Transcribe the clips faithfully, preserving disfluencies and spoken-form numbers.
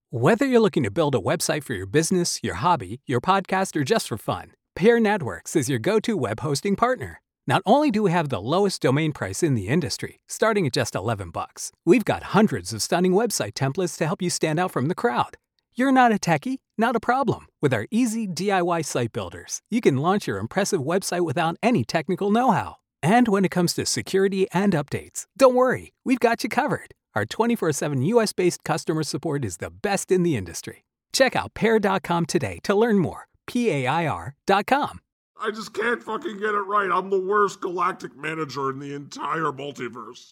Whether you're looking to build a website for your business, your hobby, your podcast, or just for fun, Pair Networks is your go-to web hosting partner. Not only do we have the lowest domain price in the industry, starting at just eleven bucks, we've got hundreds of stunning website templates to help you stand out from the crowd. You're not a techie? Not a problem. With our easy D I Y site builders, you can launch your impressive website without any technical know-how. And when it comes to security and updates, don't worry, we've got you covered. Our twenty-four seven U S-based customer support is the best in the industry. Check out pair dot com today to learn more. P A I R dot com. I just can't fucking get it right. I'm the worst galactic manager in the entire multiverse.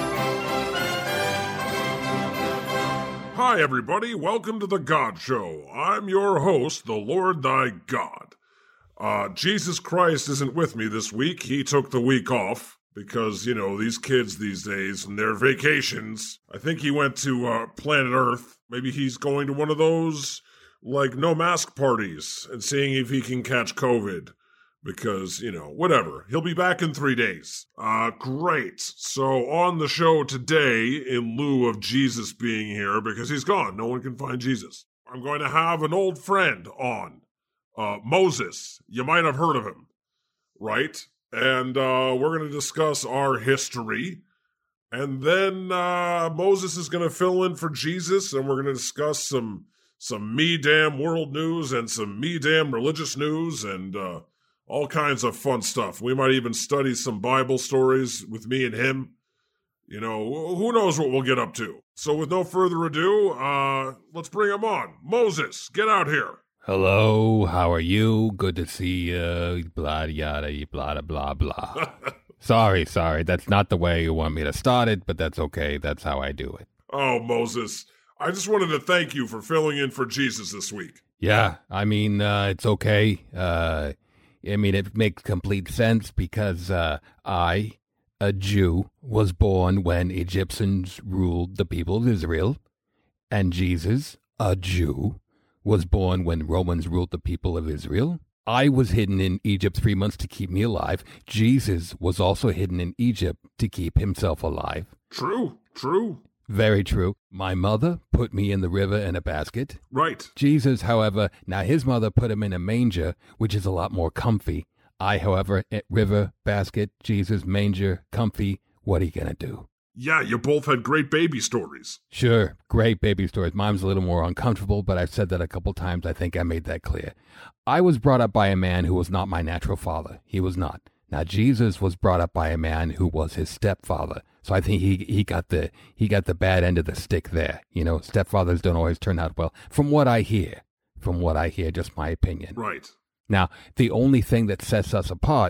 Hi, everybody. Welcome to The God Show. I'm your host, the Lord thy God. Uh, Jesus Christ isn't with me this week. He took the week off. Because, you know, these kids these days and their vacations, I think he went to uh, planet Earth. Maybe he's going to one of those, like, no mask parties and seeing if he can catch COVID. Because, you know, whatever. He'll be back in three days. Uh, great. So on the show today, in lieu of Jesus being here, because he's gone, no one can find Jesus, I'm going to have an old friend on. Uh, Moses. You might have heard of him, right? And uh, we're going to discuss our history. And then uh, Moses is going to fill in for Jesus, and we're going to discuss some some me-damn world news and some me-damn religious news and uh, all kinds of fun stuff. We might even study some Bible stories with me and him. You know, who knows what we'll get up to. So with no further ado, uh, let's bring him on. Moses, get out here. Hello, how are you? Good to see you. Blah, yada, blah, blah, blah. sorry, sorry. That's not the way you want me to start it, but that's okay. That's how I do it. Oh, Moses. I just wanted to thank you for filling in for Jesus this week. Yeah, I mean, uh, it's okay. Uh, I mean, it makes complete sense because uh, I, a Jew, was born when Egyptians ruled the people of Israel, and Jesus, a Jew, was born when Romans ruled the people of Israel. I was hidden in Egypt three months to keep me alive. Jesus was also hidden in Egypt to keep himself alive. True, true. Very true. My mother put me in the river in a basket. Right. Jesus, however, now his mother put him in a manger, which is a lot more comfy. I, however, at river, basket, Jesus, manger, comfy. What are you going to do? Yeah, you both had great baby stories. Sure, great baby stories. Mine's a little more uncomfortable, but I've said that a couple times. I think I made that clear. I was brought up by a man who was not my natural father. He was not. Now, Jesus was brought up by a man who was his stepfather. So I think he he got the he got the bad end of the stick there. You know, stepfathers don't always turn out well. From what I hear, from what I hear, just my opinion. Right. Now, the only thing that sets us apart,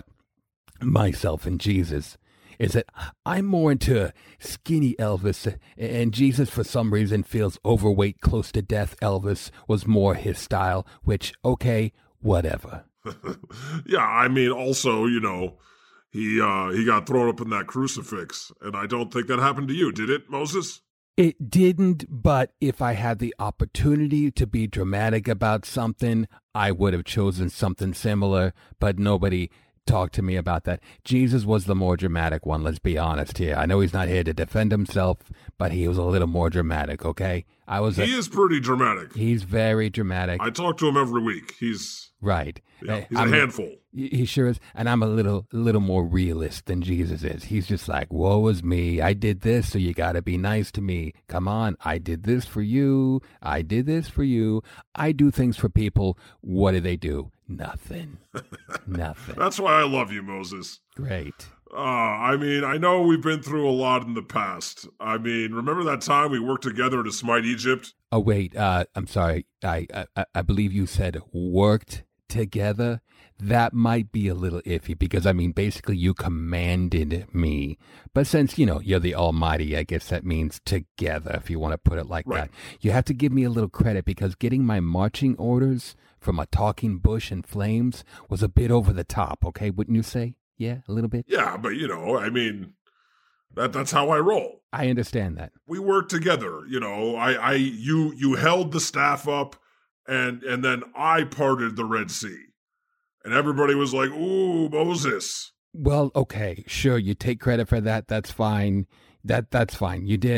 myself and Jesus, is that I'm more into skinny Elvis, and Jesus, for some reason, feels overweight, close to death. Elvis was more his style, which, okay, whatever. Yeah, I mean, also, you know, he uh, he got thrown up in that crucifix, and I don't think that happened to you, did it, Moses? It didn't, but if I had the opportunity to be dramatic about something, I would have chosen something similar, but nobody talk to me about that. Jesus was the more dramatic one, let's be honest here. I know he's not here to defend himself, but he was a little more dramatic, okay? I was. He a, is pretty dramatic. He's very dramatic. I talk to him every week. He's right. Yeah, he's I'm, a handful. He sure is, and I'm a little, little more realist than Jesus is. He's just like, woe is me. I did this, so you got to be nice to me. Come on, I did this for you. I did this for you. I do things for people. What do they do? Nothing. Nothing. That's why I love you, Moses. Great. Uh, I mean, I know we've been through a lot in the past. I mean, remember that time we worked together to smite Egypt? Oh, wait. Uh, I'm sorry. I, I I believe you said worked together. That might be a little iffy because, I mean, basically you commanded me. But since, you know, you're the almighty, I guess that means together, if you want to put it like right. that. You have to give me a little credit because getting my marching orders from a talking bush in flames was a bit over the top, okay? Wouldn't you say? Yeah, a little bit? Yeah, but, you know, I mean, that that's how I roll. I understand that. We worked together, you know. I, I you you held the staff up, and and then I parted the Red Sea. And everybody was like, ooh, Moses. Well, okay, sure, you take credit for that. That's fine. That That's fine. You did.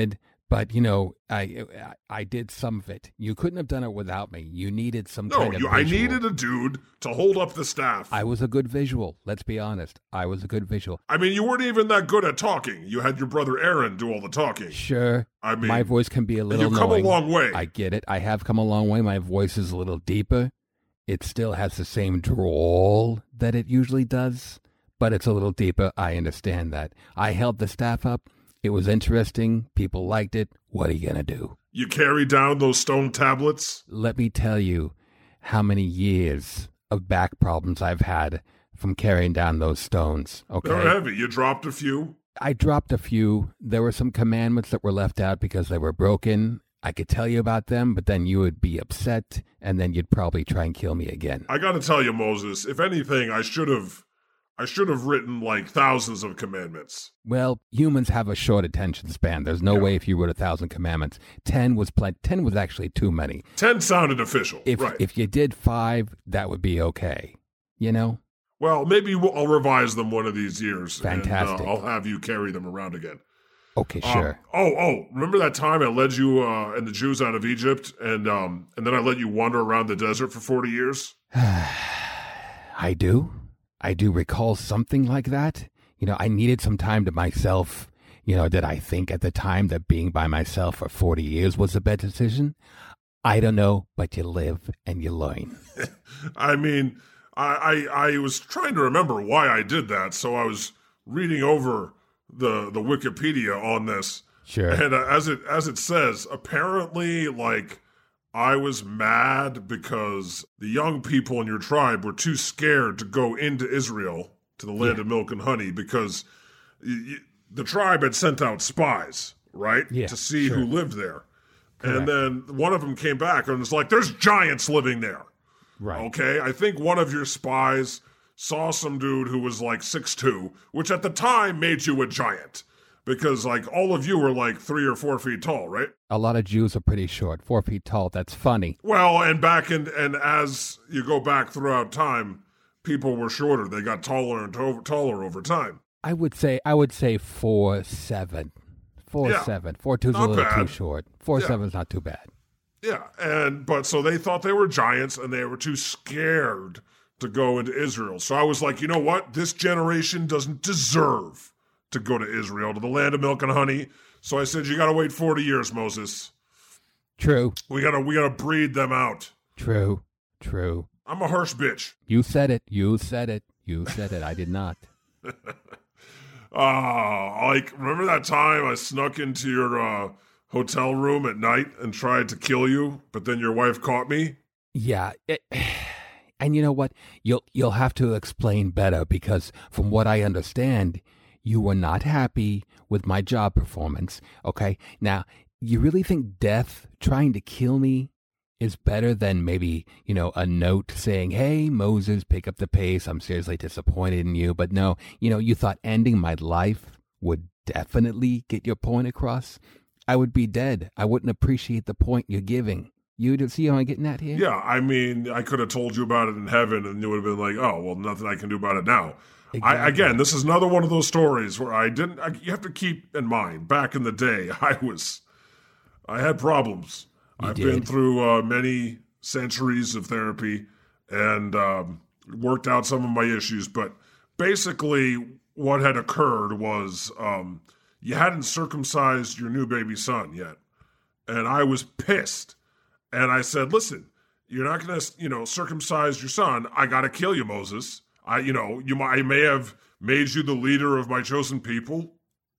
But, you know, I, I I did some of it. You couldn't have done it without me. You needed some No, kind of you, I visual. needed a dude to hold up the staff. I was a good visual. Let's be honest. I was a good visual. I mean, you weren't even that good at talking. You had your brother Aaron do all the talking. Sure. I mean, my voice can be a little you've come annoying. a long way. I get it. I have come a long way. My voice is a little deeper. It still has the same drawl that it usually does, but it's a little deeper. I understand that. I held the staff up. It was interesting. People liked it. What are you going to do? You carry down those stone tablets? Let me tell you how many years of back problems I've had from carrying down those stones. Okay. They're heavy. You dropped a few? I dropped a few. There were some commandments that were left out because they were broken. I could tell you about them, but then you would be upset, and then you'd probably try and kill me again. I got to tell you, Moses, if anything, I should have I should have written like thousands of commandments. Well, humans have a short attention span. There's no Yeah. way if you wrote a thousand commandments. Ten was plenty. Ten was actually too many. Ten sounded official, If right. if you did five, that would be okay. You know? Well, maybe we'll, I'll revise them one of these years. Fantastic. And, uh, I'll have you carry them around again. Okay, Um, sure. oh, oh! Remember that time I led you uh, and the Jews out of Egypt, and um, and then I let you wander around the desert for forty years? I do. I do recall something like that. You know, I needed some time to myself. You know, did I think at the time that being by myself for forty years was a bad decision? I don't know, but you live and you learn. I mean, I, I I was trying to remember why I did that, so I was reading over the the Wikipedia on this. Sure. And uh, as it as it says, apparently, like, I was mad because the young people in your tribe were too scared to go into Israel, to the land Yeah. of milk and honey, because y- y- the tribe had sent out spies, right, Yeah, to see sure. who lived there. Correct. And then one of them came back and was like, "There's giants living there." Right. Okay, I think one of your spies saw some dude who was like six two, which at the time made you a giant. Because, like, all of you were like three or four feet tall, right? A lot of Jews are pretty short, four feet tall. That's funny. Well, and back in, and as you go back throughout time, people were shorter. They got taller and to- taller over time. I would say I would say four seven, four Yeah. seven, four two's a Not little too bad. short. Four Yeah. seven's not too bad. Yeah, and but so they thought they were giants, and they were too scared to go into Israel. So I was like, you know what? This generation doesn't deserve to go to Israel, to the land of milk and honey. So I said, you got to wait forty years, Moses. True, We gotta we gotta breed them out. true, true. I'm a harsh bitch. You said it. You said it. You said it. I did not. Ah, like remember that time I snuck into your uh, hotel room at night and tried to kill you, but then your wife caught me? Yeah, it, and you know what? You'll you'll have to explain better because from what I understand, you were not happy with my job performance. Okay, now you really think death trying to kill me is better than maybe, you know, a note saying, "Hey, Moses, pick up the pace. I'm seriously disappointed in you." But no, you know, you thought ending my life would definitely get your point across. I would be dead. I wouldn't appreciate the point you're giving. You do see how I'm getting at here? Yeah, I mean, I could have told you about it in heaven, and you would have been like, "Oh, well, nothing I can do about it now." I, Exactly. again, this is another one of those stories where I didn't. I, you have to keep in mind, back in the day, I was, I had problems. You I've did. been through uh, many centuries of therapy and um, worked out some of my issues. But basically, what had occurred was um, you hadn't circumcised your new baby son yet, and I was pissed. And I said, "Listen, you're not going to, you know, circumcise your son. I got to kill you, Moses. I, you know, you might, I may have made you the leader of my chosen people.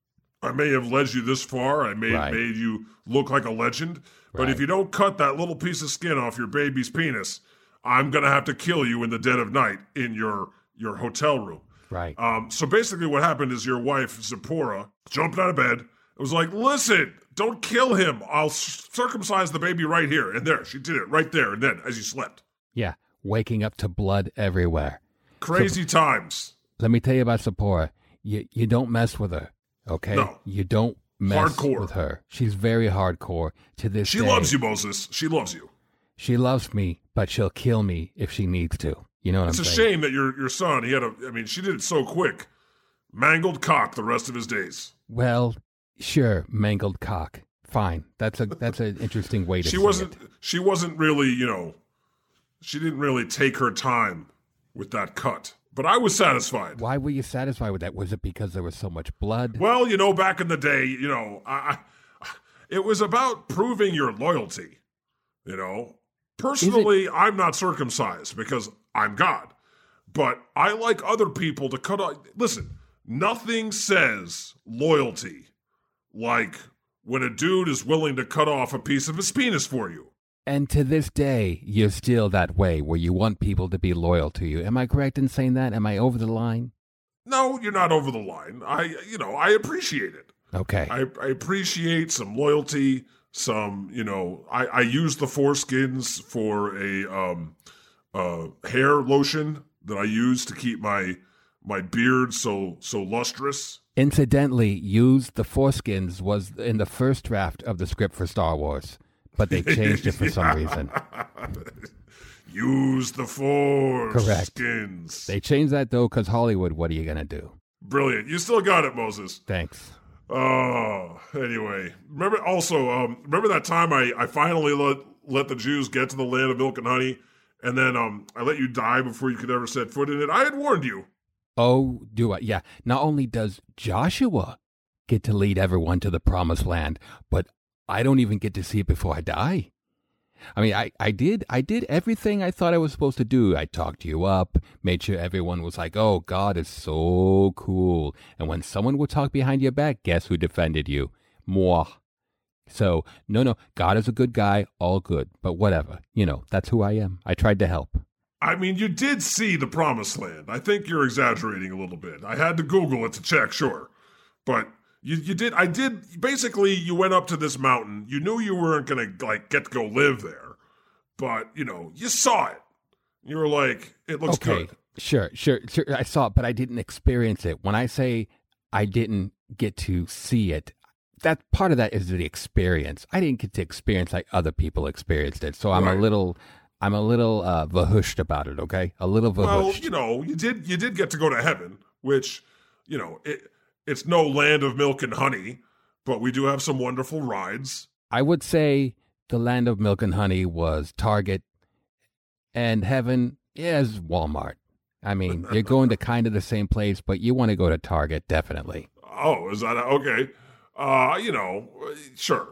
I may have led you this far. I may have Right. made you look like a legend. But Right. if you don't cut that little piece of skin off your baby's penis, I'm going to have to kill you in the dead of night in your, your hotel room." Right. Um, so basically what happened is your wife, Zipporah, jumped out of bed. It was like, "Listen, don't kill him. I'll circumcise the baby right here." And there, she did it right there and then as you slept. Yeah, waking up to blood everywhere. Crazy times. Let me tell you about Sephora. You you don't mess with her, okay? No. You don't mess Hardcore. with her. She's very hardcore to this She day. loves you, Moses. She loves you. She loves me, but she'll kill me if she needs to. You know what It's I'm a saying? shame that your your son, he had a, I mean, she did it so quick. Mangled cock the rest of his days. Well, sure, mangled cock. fine. That's a that's an interesting way to she see wasn't it. she wasn't really, you know, she didn't really take her time with that cut. But I was satisfied. Why were you satisfied with that? Was it because there was so much blood? Well, you know, back in the day, you know, I, I, it was about proving your loyalty. You know, personally, it- I'm not circumcised because I'm God. But I like other people to cut off. Listen, nothing says loyalty like when a dude is willing to cut off a piece of his penis for you. And to this day, you're still that way, where you want people to be loyal to you. Am I correct in saying that? Am I over the line? No, you're not over the line. I, you know, I appreciate it. Okay. I, I appreciate some loyalty, some, you know, I, I use the foreskins for a um, uh, hair lotion that I use to keep my my beard so so lustrous. Incidentally, use the foreskins was in the first draft of the script for Star Wars. But they changed it for some reason. Use the force. Correct. Skins. They changed that, though, because Hollywood, what are you going to do? Brilliant. You still got it, Moses. Thanks. Oh, anyway. Remember also, um, remember that time I, I finally let, let the Jews get to the land of milk and honey, and then um, I let you die before you could ever set foot in it? I had warned you. Oh, do I? Yeah. Not only does Joshua get to lead everyone to the promised land, but I don't even get to see it before I die. I mean, I, I did I did everything I thought I was supposed to do. I talked you up, made sure everyone was like, oh, God is so cool. And when someone would talk behind your back, guess who defended you? Moi. So, no, no, God is a good guy, all good. But whatever, you know, that's who I am. I tried to help. I mean, you did see the promised land. I think you're exaggerating a little bit. I had to Google it to check, sure. But... You you did I did basically you went up to this mountain. You knew you weren't gonna like get to go live there, but you know you saw it. You were like, it looks okay, good. Sure, sure, sure. I saw it, but I didn't experience it. When I say I didn't get to see it, that part of that is the experience. I didn't get to experience like other people experienced it, so I'm right. a little. I'm a little uh, vahushed about it. Okay, a little vahushed. Well, you know, you did you did get to go to heaven, which you know it. It's no land of milk and honey, but we do have some wonderful rides. I would say the land of milk and honey was Target, and heaven is Walmart. I mean, you're going to kind of the same place, but you want to go to Target, definitely. Oh, is that okay? Uh, you know, sure.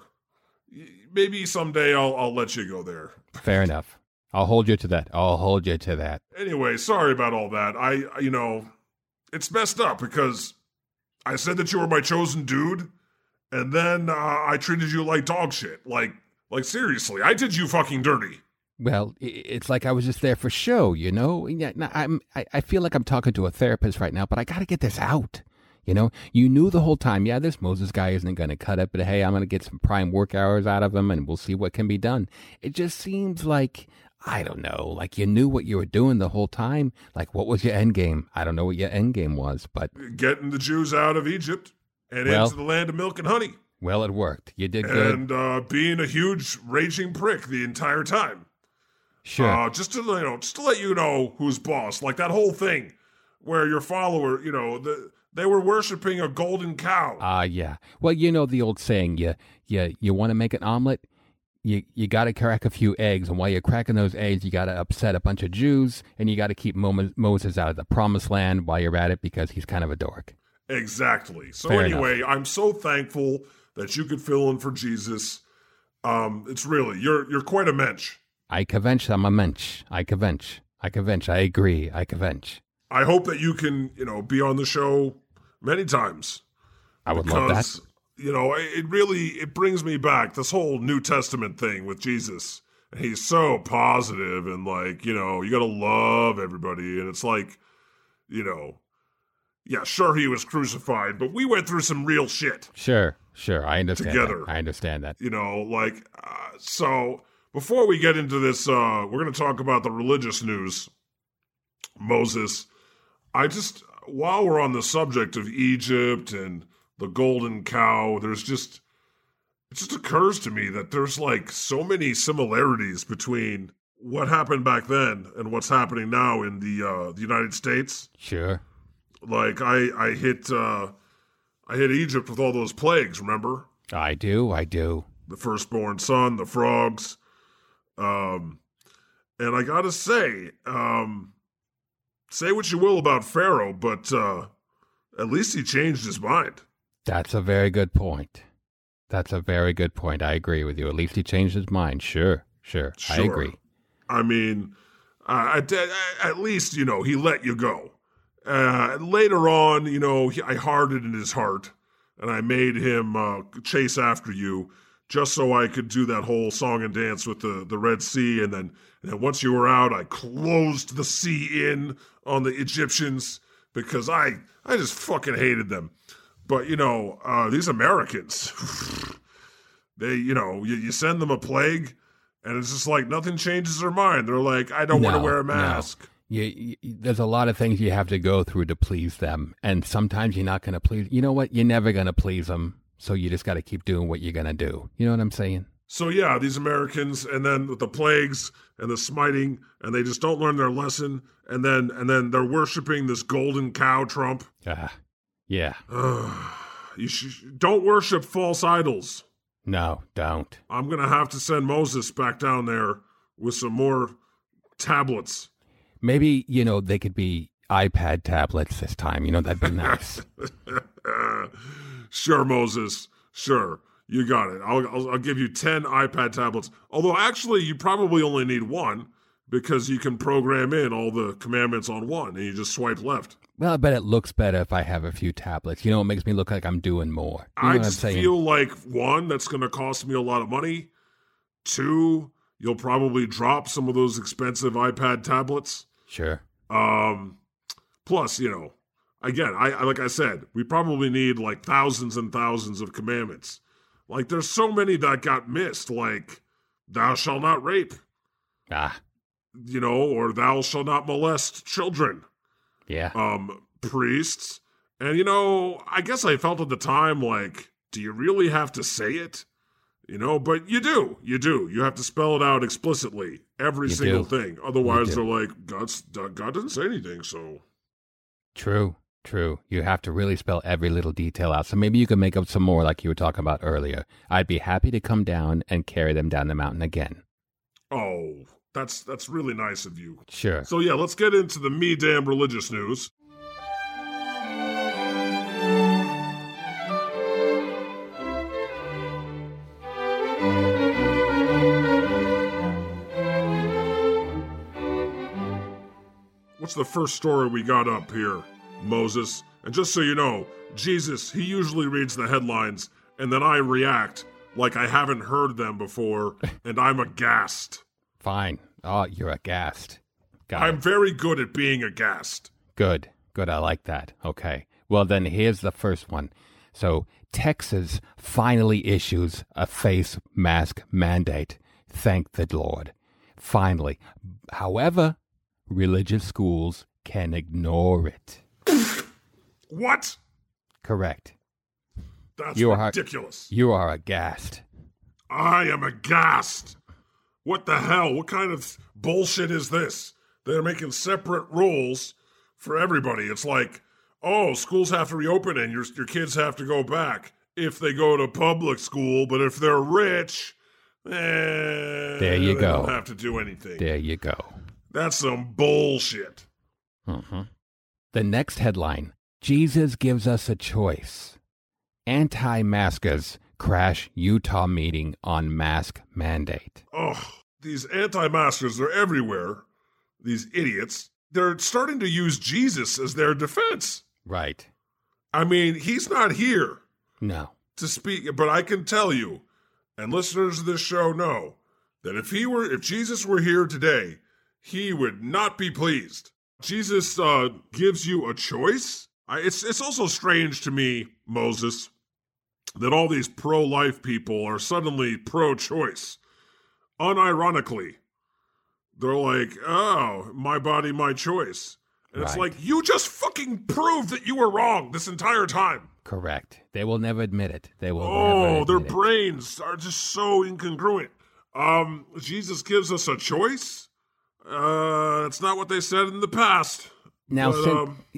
Maybe someday I'll I'll let you go there. Fair enough. I'll hold you to that. I'll hold you to that. Anyway, sorry about all that. I, you know, it's messed up because I said that you were my chosen dude, and then uh, I treated you like dog shit. Like, like seriously, I did you fucking dirty. Well, it's like I was just there for show, you know? I'm, I feel like I'm talking to a therapist right now, but I got to get this out. You know, you knew the whole time, yeah, this Moses guy isn't going to cut it, but hey, I'm going to get some prime work hours out of him, and we'll see what can be done. It just seems like, I don't know, like you knew what you were doing the whole time. Like, what was your end game? I don't know what your end game was, but... Getting the Jews out of Egypt and well, into the land of milk and honey. Well, it worked. You did good. And uh, being a huge raging prick the entire time. Sure. Uh, just to, you know, just to let you know who's boss. Like that whole thing where your follower, you know, the... They were worshiping a golden cow. Ah, uh, yeah. Well, you know the old saying, you you, you want to make an omelet, you you got to crack a few eggs, and while you're cracking those eggs, you got to upset a bunch of Jews, and you got to keep Mo- Moses out of the promised land while you're at it because he's kind of a dork. Exactly. So Fair anyway, enough. I'm so thankful that you could fill in for Jesus. Um, it's really, you're you're quite a mensch. I kavench, I'm a mensch. I kavench. I kavench. I agree. I kavench. I hope that you can, you know, be on the show many times. I would because, love that. You know, it really, it brings me back, this whole New Testament thing with Jesus. And he's so positive and like, you know, you got to love everybody. And it's like, you know, yeah, sure, he was crucified, but we went through some real shit. Sure, sure. I understand together. That. I understand that. You know, like, uh, so before we get into this, uh, we're going to talk about the religious news. Moses, I just, while we're on the subject of Egypt and the golden cow, there's just, it just occurs to me that there's like so many similarities between what happened back then and what's happening now in the uh, the United States. Sure. Like I, I hit, uh, I hit Egypt with all those plagues, remember? I do, I do. The firstborn son, the frogs. Um, and I gotta say, um, say what you will about Pharaoh, but uh, at least he changed his mind. That's a very good point. That's a very good point. I agree with you. At least he changed his mind. Sure, sure. Sure. I agree. I mean, uh, at, at least, you know, he let you go. Uh, later on, you know, he, I hardened his heart, and I made him uh, chase after you just so I could do that whole song and dance with the, the Red Sea. And then, and then once you were out, I closed the sea in on the Egyptians because I, I just fucking hated them. But, you know, uh, these Americans, they, you know, you, you send them a plague, and it's just like nothing changes their mind. They're like, I don't No, want to wear a mask. No. You, you, there's a lot of things you have to go through to please them, and sometimes you're not going to please. You know what? You're never going to please them, so you just got to keep doing what you're going to do. You know what I'm saying? So, yeah, these Americans, and then with the plagues and the smiting, and they just don't learn their lesson, and then and then they're worshiping this golden cow Trump. Ah. Yeah. you sh- don't worship false idols. No, don't. I'm going to have to send Moses back down there with some more tablets. Maybe, you know, they could be iPad tablets this time. You know, that'd be nice. Sure, Moses. Sure. You got it. I'll, I'll, I'll give you ten iPad tablets. Although, actually, you probably only need one because you can program in all the commandments on one and you just swipe left. Well, I bet it looks better if I have a few tablets. You know, it makes me look like I'm doing more. You know I what just I'm saying? feel like, one, that's going to cost me a lot of money. Two, you'll probably drop some of those expensive iPad tablets. Sure. Um, plus, you know, again, I, I like I said, we probably need like thousands and thousands of commandments. Like, there's so many that got missed, like, thou shalt not rape. Ah. You know, or thou shalt not molest children. Yeah. Um, priests. And, you know, I guess I felt at the time like, do you really have to say it? You know, but you do. You do. You have to spell it out explicitly. Every You single do. thing. Otherwise, You they're do. like, God's, God didn't say anything, so. True. True. You have to really spell every little detail out. So maybe you can make up some more like you were talking about earlier. I'd be happy to come down and carry them down the mountain again. Oh, that's that's really nice of you. Sure. So, yeah, let's get into the me damn religious news. What's the first story we got up here, Moses? And just so you know, Jesus, he usually reads the headlines, and then I react like I haven't heard them before, and I'm aghast. Fine. Oh, you're aghast. Got I'm it. very good at being aghast. Good. Good. I like that. Okay. Well, then here's the first one. So Texas finally issues a face mask mandate. Thank the Lord. Finally. However, religious schools can ignore it. What? Correct. That's You are- ridiculous. You are aghast. I am aghast. What the hell? What kind of bullshit is this? They're making separate rules for everybody. It's like, oh, schools have to reopen and your your kids have to go back if they go to public school, but if they're rich, eh, There you they go. don't have to do anything. There you go. That's some bullshit. Mm-hmm. The next headline, Jesus gives us a choice. Anti-maskers crash Utah meeting on mask mandate. Oh, these anti-maskers, they're everywhere. These idiots. They're starting to use Jesus as their defense. Right. I mean, he's not here No. to speak, but I can tell you, and listeners of this show know, that if he were, if Jesus were here today, he would not be pleased. Jesus uh, gives you a choice. I, it's it's also strange to me, Moses, that all these pro-life people are suddenly pro-choice. Unironically, they're like, oh, my body, my choice. And it's Right. like, you just fucking proved that you were wrong this entire time. Correct. They will never admit it. They will Oh, never their admit it. brains are just so incongruent. Um, Jesus gives us a choice. Uh, it's not what they said in the past. Now, But, since, um, now,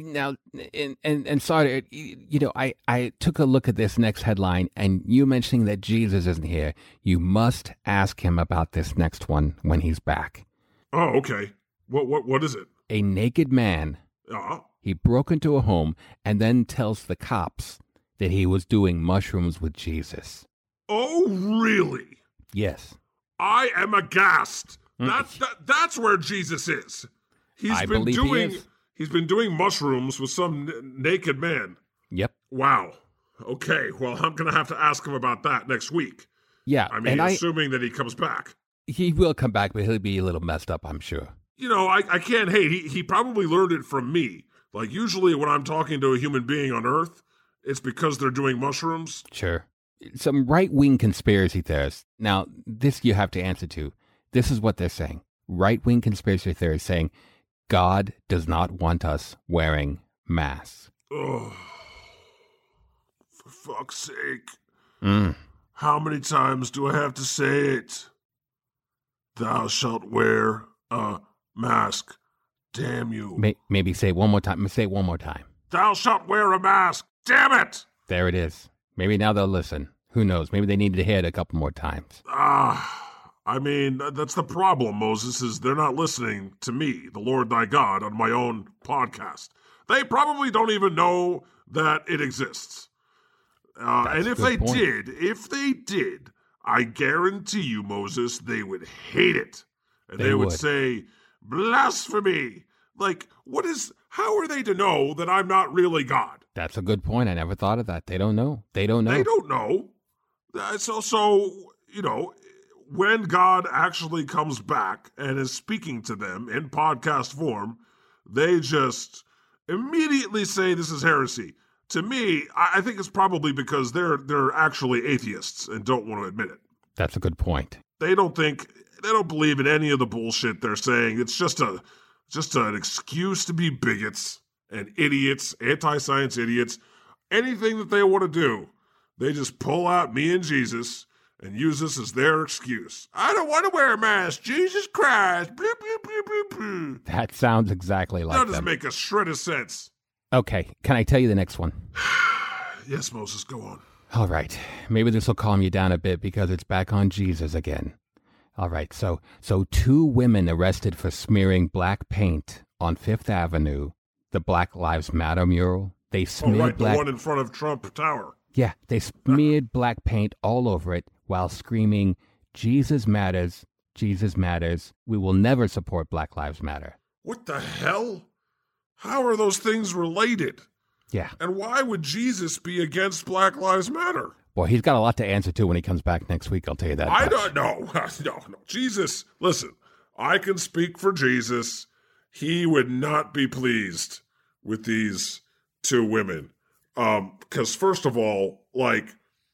And, and and sorry, you know, I, I took a look at this next headline, and you mentioning that Jesus isn't here. You must ask him about this next one when he's back. Oh, okay. What what what is it? A naked man. Uh-huh. He broke into a home and then tells the cops that he was doing mushrooms with Jesus. Oh, really? Yes. I am aghast. That's that, that's where Jesus is. He's I been believe doing. he is. He's been doing mushrooms with some n- naked man. Yep. Wow. Okay. Well, I'm gonna have to ask him about that next week. Yeah. I mean, and assuming I, that he comes back. He will come back, but he'll be a little messed up, I'm sure. You know, I, I can't hate. He he probably learned it from me. Like usually when I'm talking to a human being on Earth, it's because they're doing mushrooms. Sure. Some right-wing conspiracy theorists. Now, this you have to answer to. This is what they're saying. Right-wing conspiracy theorists saying God does not want us wearing masks. Oh, for fuck's sake. Mm. How many times do I have to say it? Thou shalt wear a mask. Damn you. May- maybe say it one more time. Say it one more time. Thou shalt wear a mask. Damn it! There it is. Maybe now they'll listen. Who knows? Maybe they need to hear it a couple more times. Ah, I mean, that's the problem, Moses, is they're not listening to me, the Lord thy God, on my own podcast. They probably don't even know that it exists. Uh, and if they point. did, if they did, I guarantee you, Moses, they would hate it. And they, They would, would. say, blasphemy. Like, what is, how are they to know that I'm not really God? That's a good point. I never thought of that. They don't know. They don't know. They don't know. Uh, So, so, you know, when God actually comes back and is speaking to them in podcast form, they just immediately say this is heresy. To me, I I think it's probably because they're they're actually atheists and don't want to admit it. That's a good point. They don't think they don't believe in any of the bullshit they're saying. It's just a just an excuse to be bigots and idiots, anti-science idiots. Anything that they want to do, they just pull out me and Jesus and use this as their excuse. I don't want to wear a mask. Jesus Christ. Bloop, bloop, bloop, bloop, bloop. That sounds exactly like That doesn't them. make a shred of sense. Okay, can I tell you the next one? Yes, Moses, go on. All right, maybe this will calm you down a bit because it's back on Jesus again. All right, so so two women arrested for smearing black paint on Fifth Avenue, the Black Lives Matter mural. They Oh, smeared right, black the one in front of Trump Tower. Yeah, they smeared black paint all over it while screaming, Jesus matters, Jesus matters. We will never support Black Lives Matter. What the hell? How are those things related? Yeah. And why would Jesus be against Black Lives Matter? Boy, he's got a lot to answer to when he comes back next week, I'll tell you that. I much. don't know. No, no. Jesus, listen, I can speak for Jesus. He would not be pleased with these two women. Um, because first of all, like,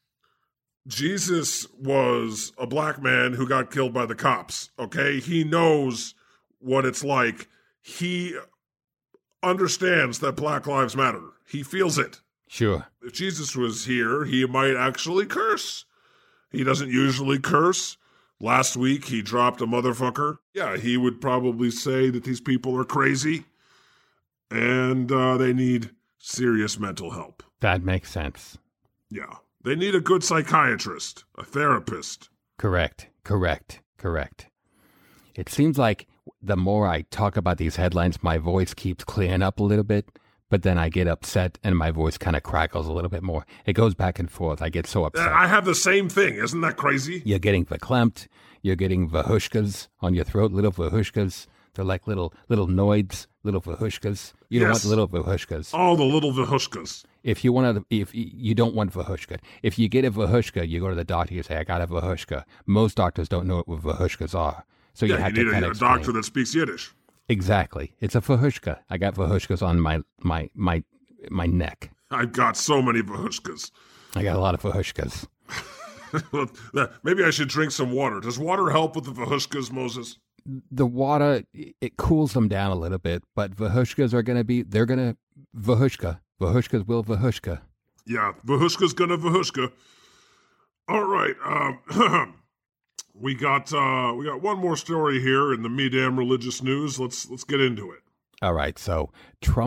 Jesus was a black man who got killed by the cops, okay? He knows what it's like. He understands that Black Lives Matter. He feels it. Sure. If Jesus was here, he might actually curse. He doesn't usually curse. Last week, he dropped a motherfucker. Yeah, he would probably say that these people are crazy and uh, they need serious mental help. That makes sense. Yeah, they need a good psychiatrist, a therapist. Correct, correct, correct. It seems like the more I talk about these headlines, my voice keeps clearing up a little bit, but then I get upset and my voice kind of crackles a little bit more. It goes back and forth. I get so upset. I have the same thing. Isn't that crazy? You're getting verklempt. You're getting vahushkas on your throat, little vahushkas. They're like little little noids, little vahushkas. You don't Yes. want little vahushkas. All the little vahushkas. If you want to, if y- you don't want vahushka, if you get a vahushka, you go to the doctor. You say, "I got a vahushka." Most doctors don't know what vahushkas are, so you Yeah, have you to need kind a, of a doctor that speaks Yiddish. Exactly, it's a vahushka. I got vahushkas on my my my my neck. I've got so many vahushkas. I got a lot of vahushkas. Maybe I should drink some water. Does water help with the vahushkas, Moses? The water, it cools them down a little bit, but vahushkas are going to be, they're going to vahushka. Vahushkas will vahushka. Yeah, vahushka's gonna vahushka. All right, um, we got uh, we got one more story here in the me damn religious news. Let's let's get into it. All right, so Trump's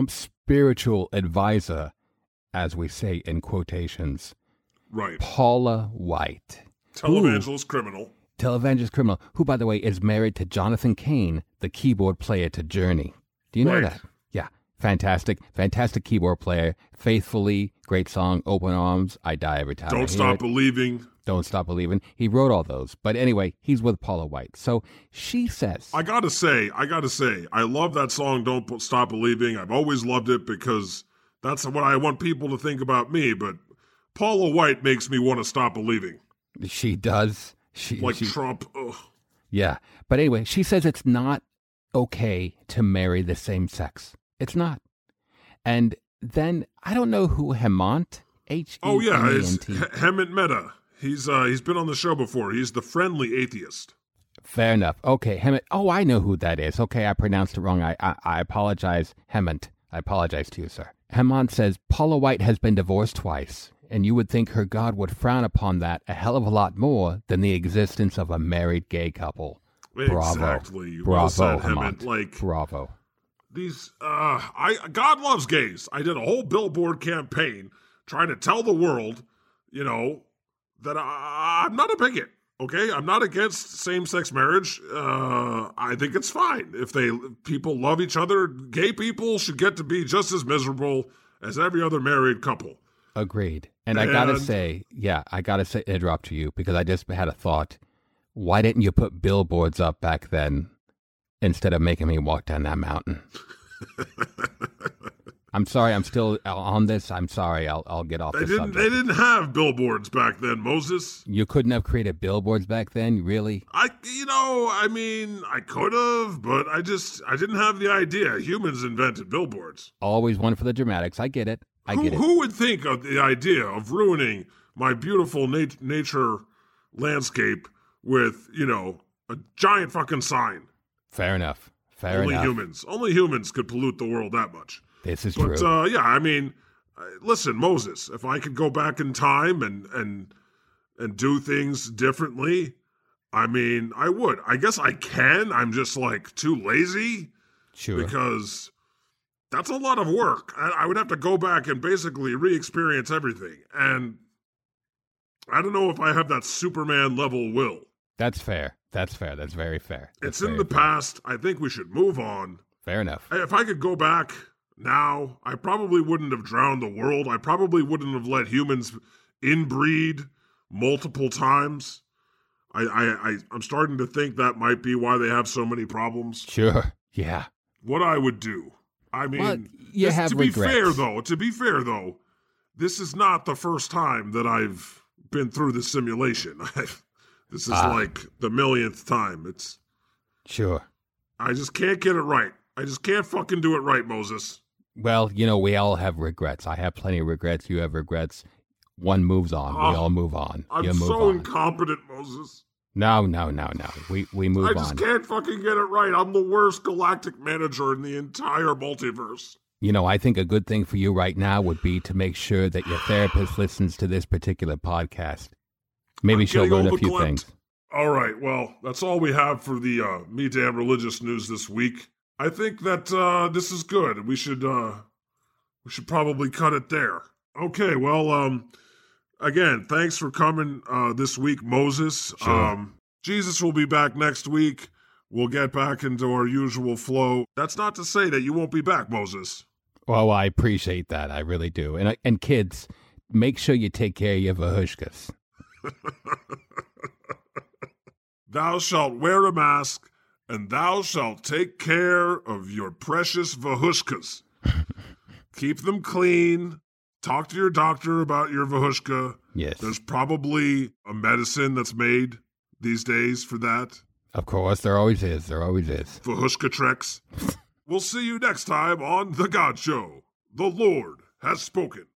spiritual advisor, as we say in quotations, Right. Paula White. Televangelist criminal. Televangelist criminal, who, by the way, is married to Jonathan Cain, the keyboard player to Journey. Do you know Right. that? Yeah. Fantastic, fantastic keyboard player. Faithfully, great song, Open Arms, I Die Every Time I Don't Hear Stop It. Believing. Don't Stop Believing. He wrote all those. But anyway, he's with Paula White. So she says... I gotta say, I gotta say, I love that song, Don't P- Stop Believing. I've always loved it because that's what I want people to think about me, but Paula White makes me want to stop believing. She does. She, Like she, Trump. Ugh. Yeah. But anyway, she says it's not okay to marry the same sex. It's not. And then, I don't know who Hemant, H E M A N T. Oh, yeah, it's H- Hemant Mehta. He's, uh, he's been on the show before. He's the friendly atheist. Fair enough. Okay, Hemant. Oh, I know who that is. Okay, I pronounced it wrong. I, I, I apologize, Hemant. I apologize to you, sir. Hemant says, Paula White has been divorced twice, and you would think her God would frown upon that a hell of a lot more than the existence of a married gay couple. Bravo. Exactly. Bravo, Well said, Hemant. Hemant. Like, Bravo. these, uh, I, God loves gays. I did a whole billboard campaign trying to tell the world, you know, that I, I'm not a bigot. Okay, I'm not against same-sex marriage. Uh, I think it's fine if they people love each other. Gay people should get to be just as miserable as every other married couple. Agreed. And, and I gotta And- say, yeah, I gotta say, interrupt you because I just had a thought. Why didn't you put billboards up back then instead of making me walk down that mountain? I'm sorry, I'm still on this. I'm sorry, I'll I'll get off They the didn't. subject. They didn't have billboards back then, Moses. You couldn't have created billboards back then, really? I, you know, I mean, I could have, but I just, I didn't have the idea. Humans invented billboards. Always one for the dramatics. I get it. I who, get it. who would think of the idea of ruining my beautiful nat- nature landscape with, you know, a giant fucking sign? Fair enough. Fair Only enough. humans. Only humans could pollute the world that much. This is But true. uh, yeah, I mean, uh, listen, Moses. If I could go back in time and and and do things differently, I mean, I would. I guess I can. I'm just like too lazy Sure. because that's a lot of work. I, I would have to go back and basically re-experience everything, and I don't know if I have that Superman level will. That's fair. That's fair. That's very fair. That's It's in very the fair. past. I think we should move on. Fair enough. If I could go back now, I probably wouldn't have drowned the world. I probably wouldn't have let humans inbreed multiple times. I, I, I, I'm starting to think that might be why they have so many problems. Sure. Yeah. What I would do. I mean, Well, you this- have to be regrets. fair, though, to be fair, though, this is not the first time that I've been through this simulation. This is Ah. like the millionth time. It's Sure. I just can't get it right. I just can't fucking do it right, Moses. Well, you know, we all have regrets. I have plenty of regrets. You have regrets. One moves on. we Oh, all move on. I'm you move so on. incompetent, Moses. No, no, no, no. We we move I just on. can't fucking get it right. I'm the worst galactic manager in the entire multiverse. You know, I think a good thing for you right now would be to make sure that your therapist listens to this particular podcast. Maybe I'm she'll getting learn a all few verklempt. things. All right, well, that's all we have for the uh, Me Damn Religious news this week. I think that uh, this is good. We should uh, we should probably cut it there. Okay, well, um, again, thanks for coming uh, this week, Moses. Sure. Um, Jesus will be back next week. We'll get back into our usual flow. That's not to say that you won't be back, Moses. Well, I appreciate that. I really do. And and kids, make sure you take care of your vahushkas. Thou shalt wear a mask, and thou shalt take care of your precious vahushkas. Keep them clean. Talk to your doctor about your vahushka. Yes. There's probably a medicine that's made these days for that. Of course, there always is. There always is. Vahushka Trex. We'll see you next time on The God Show. The Lord has spoken.